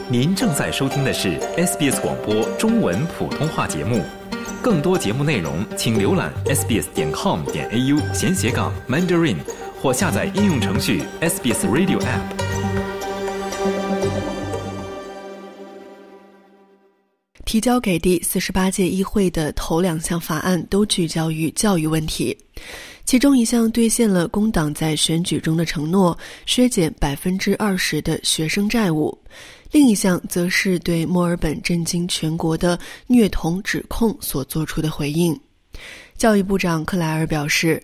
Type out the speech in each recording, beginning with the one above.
您正在收听的是 SBS 广播中文普通话节目，更多节目内容请浏览 sbs.com.au/Mandarin 或下载应用程序 SBS Radio App。 提交给第48届议会的头2项法案都聚焦于教育问题，其中一项兑现了工党在选举中的承诺，削减20%的学生债务，另一项则是对墨尔本震惊全国的虐童指控所做出的回应。教育部长克莱尔表示，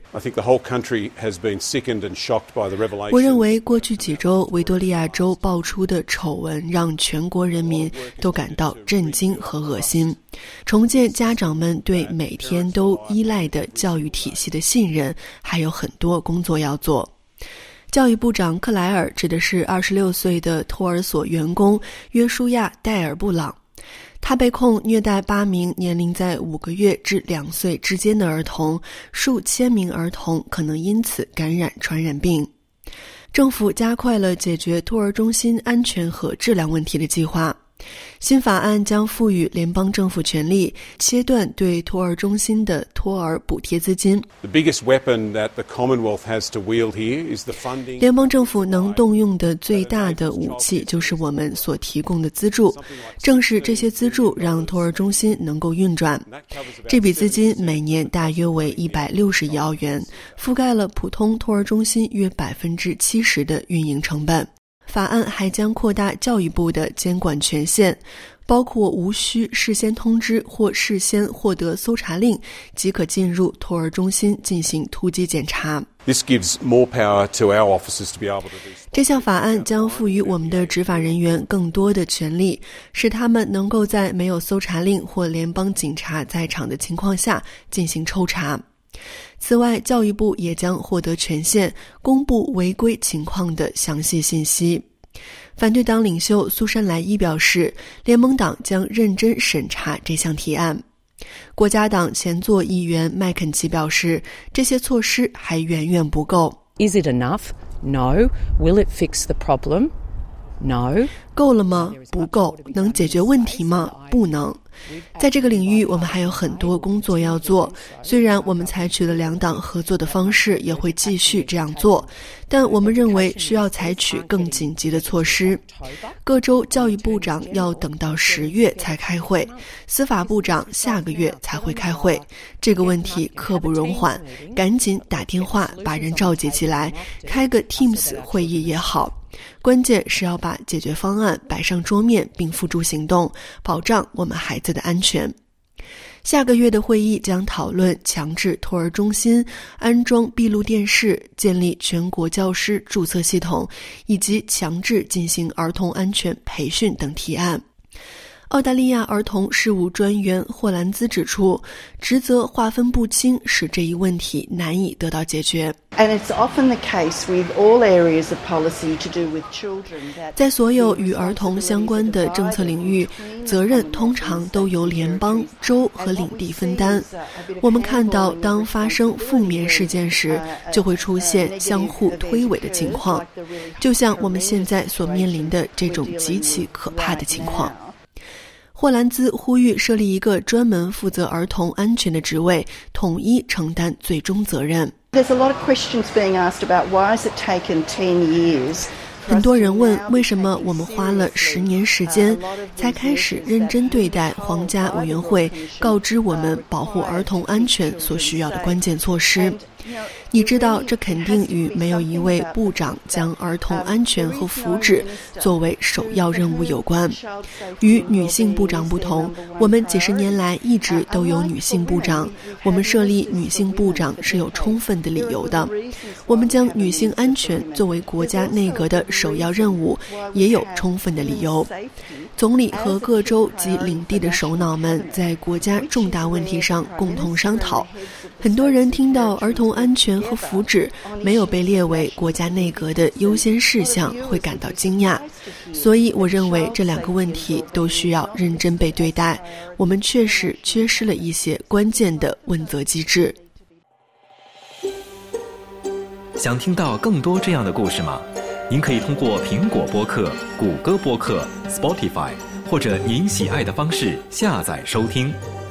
我认为过去几周维多利亚州爆出的丑闻让全国人民都感到震惊和恶心，重建家长们对每天都依赖的教育体系的信任还有很多工作要做。教育部长克莱尔指的是26岁的托儿所员工约书亚·戴尔布朗，他被控虐待8名年龄在5个月至2岁之间的儿童，数千名儿童可能因此感染传染病。政府加快了解决托儿中心安全和质量问题的计划。新法案将赋予联邦政府权力，切断对托儿中心的托儿补贴资金。联邦政府能动用的最大的武器就是我们所提供的资助，正是这些资助让托儿中心能够运转。这笔资金每年大约为160亿澳元，覆盖了普通托儿中心约70%的运营成本。法案还将扩大教育部的监管权限，包括无需事先通知或事先获得搜查令即可进入托儿中心进行突击检查。这项法案将赋予我们的执法人员更多的权利，使他们能够在没有搜查令或联邦警察在场的情况下进行抽查。此外，教育部也将获得权限，公布违规情况的详细信息。反对党领袖苏珊莱伊表示，联盟党将认真审查这项提案。国家党前座议员麦肯齐表示，这些措施还远远不够。 Is it enough? No. Will it fix the problem? No. 够了吗？不够。能解决问题吗？不能。在这个领域，我们还有很多工作要做。虽然我们采取了2党合作的方式，也会继续这样做，但我们认为需要采取更紧急的措施。各州教育部长要等到10月才开会，司法部长下个月才会开会。这个问题刻不容缓，赶紧打电话把人召集起来，开个 Teams 会议也好。关键是要把解决方案摆上桌面并付诸行动，保障我们孩子的安全。下个月的会议将讨论强制托儿中心安装闭路电视、建立全国教师注册系统，以及强制进行儿童安全培训等提案。澳大利亚儿童事务专员霍兰兹指出，职责划分不清使这一问题难以得到解决。在所有与儿童相关的政策领域，责任通常都由联邦、州和领地分担。我们看到，当发生负面事件时，就会出现相互推诿的情况，就像我们现在所面临的这种极其可怕的情况。霍兰兹呼吁设立一个专门负责儿童安全的职位，统一承担最终责任。很多人问，为什么我们花了10年时间才开始认真对待皇家委员会告知我们保护儿童安全所需要的关键措施？你知道，这肯定与没有一位部长将儿童安全和福祉作为首要任务有关。与女性部长不同，我们几十年来一直都有女性部长。我们设立女性部长是有充分的理由的。我们将女性安全作为国家内阁的首要任务，也有充分的理由。总理和各州及领地的首脑们在国家重大问题上共同商讨。很多人听到儿童安全和福祉没有被列为国家内阁的优先事项，会感到惊讶。所以我认为这2个问题都需要认真被对待。我们确实缺失了一些关键的问责机制。 想听到更多这样的故事吗？ 您可以通过苹果播客、谷歌播客、Spotify 或者您喜爱的方式下载收听。